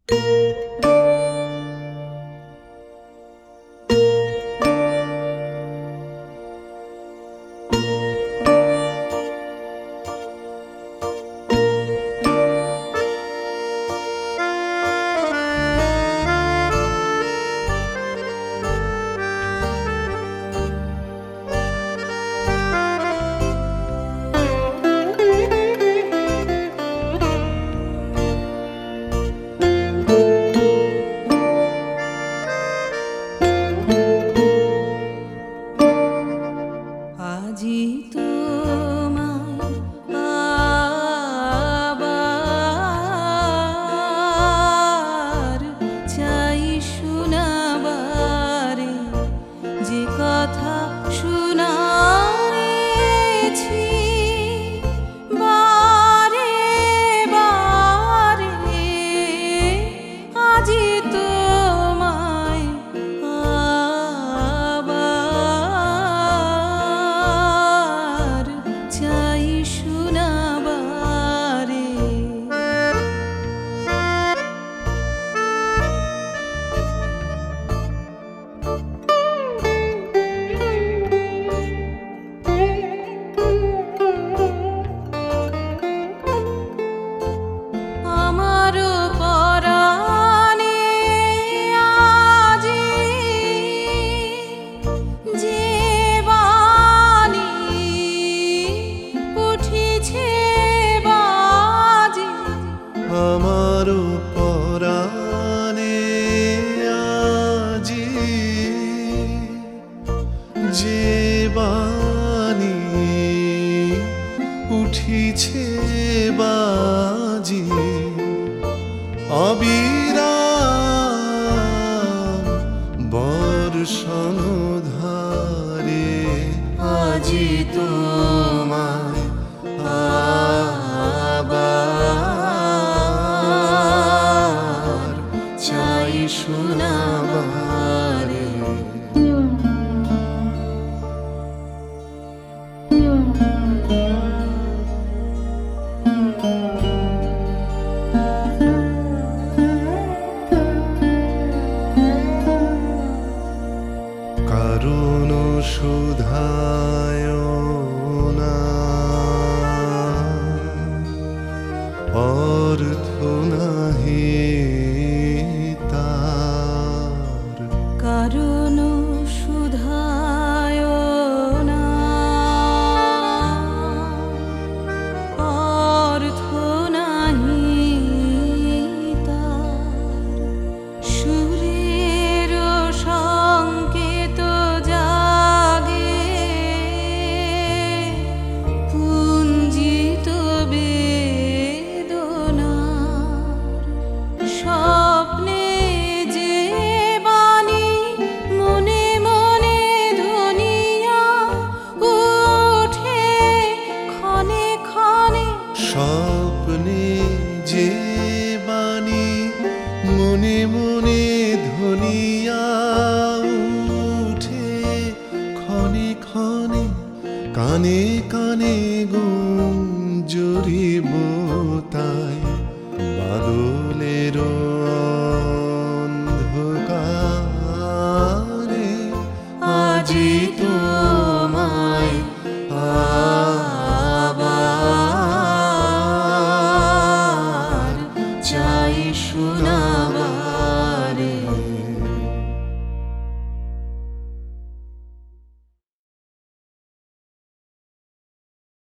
আজি তোমায় আবার চাই শোনাবারে, যে কথা শুনাইছি বারে বারে। আজি তোমায় আবার চাই শোনাবারে। আমারও পরাণে আজি যে বাণী উঠিছে বাজি। আমারও পরাণে আজি যে বাণী উঠিছে বাজি। অবিরাম বর্ষণ ধারে আজি তোমায় আবার চাই শোনাবারে। কারণ শুধায় না, অর্থ নাহি তার। কারণ শুধায় না, অর্থ নাহি তার। সুরের সংকেত জাগে পুঞ্জিত বেদনার। স্বপ্নে যে বাণী মনে মনে ধ্বনিয়া উঠে ক্ষণে ক্ষণে। স্বপ্নে যে বাণী মনে মনে ধ্বনিয়া উঠে ক্ষণে ক্ষণে। কানে কানে গুঞ্জরিব তাই বাদলের অন্ধকারে। আজি তোমায় আবার চাই শোনাবার।